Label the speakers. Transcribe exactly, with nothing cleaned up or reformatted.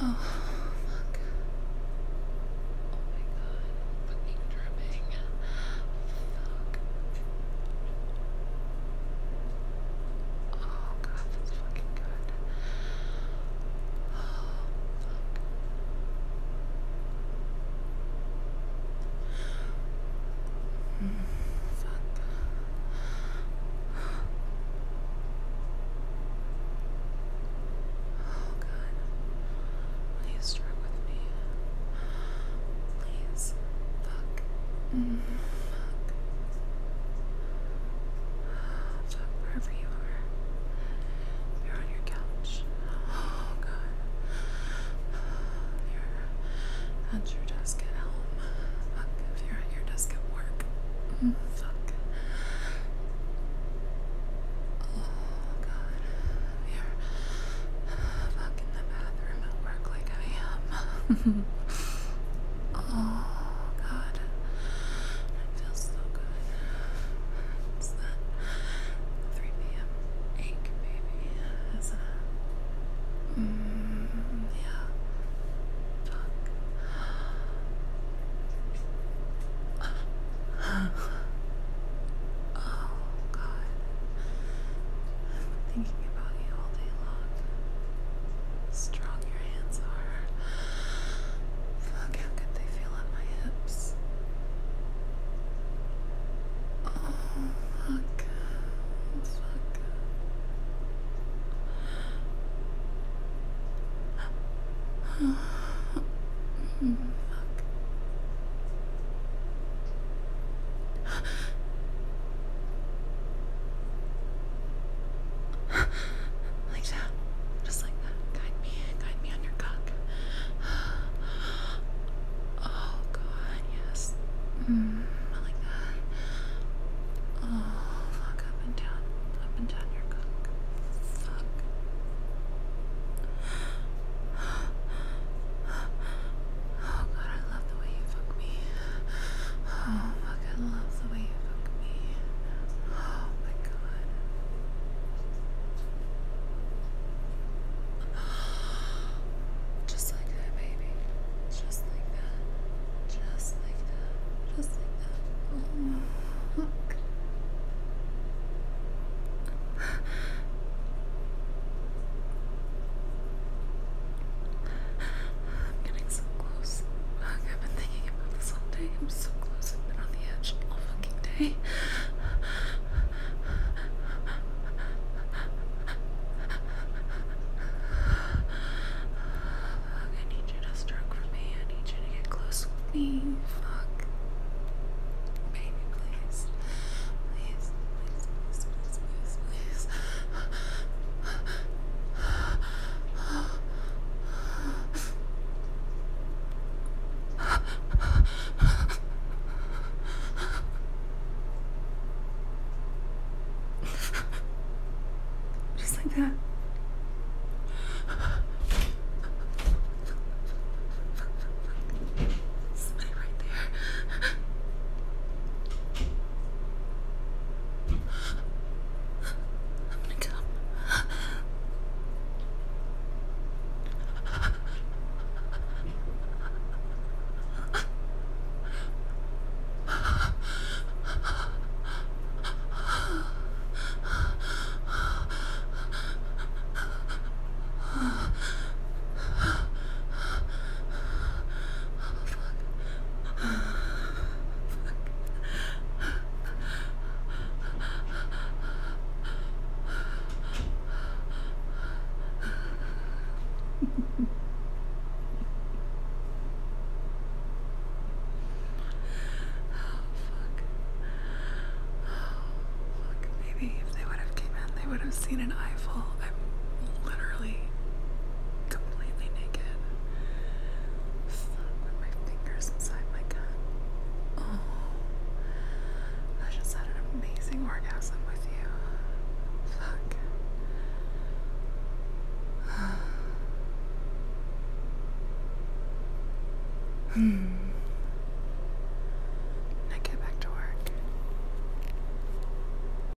Speaker 1: Oh, fuck. Oh my god. Fucking dripping. Fuck. Oh god, that's fucking good. Oh, fuck. Mm, fuck. Oh god. Please start with me. Please. Fuck. Mm, fuck. Fuck, wherever you are. You're on your couch. Oh god. You're at your desk at home. Fuck, if you're at your desk at work. Mm, fuck. Oh god. You're fuck in the bathroom at work like I am. Oh god. It feels so good. It's that three p m ache, baby, isn't it? Mm, yeah. Fuck. Oh god. I've been thinking about you all day long. Strong your hands are. Fuck, how good they feel on my hips. Oh, fuck. Fuck. Mm, fuck. Like that. Just like that. Guide me. Guide me on your cock. Oh, God, yes. Mm, I like that. Oh, fuck. Up and down. Up and down your cock. Fuck. Oh, God, I love the way you fuck me. Oh, fuck, I love the way you fuck me. Oh, my God. Just like that, baby. Just like that. Just like that. Just like that. Oh, fuck. I'm getting so close. Fuck, I've been thinking about this all day. I'm so close. I've been on the edge all fucking day. Fuck, I need you to stroke for me. I need you to get close with me.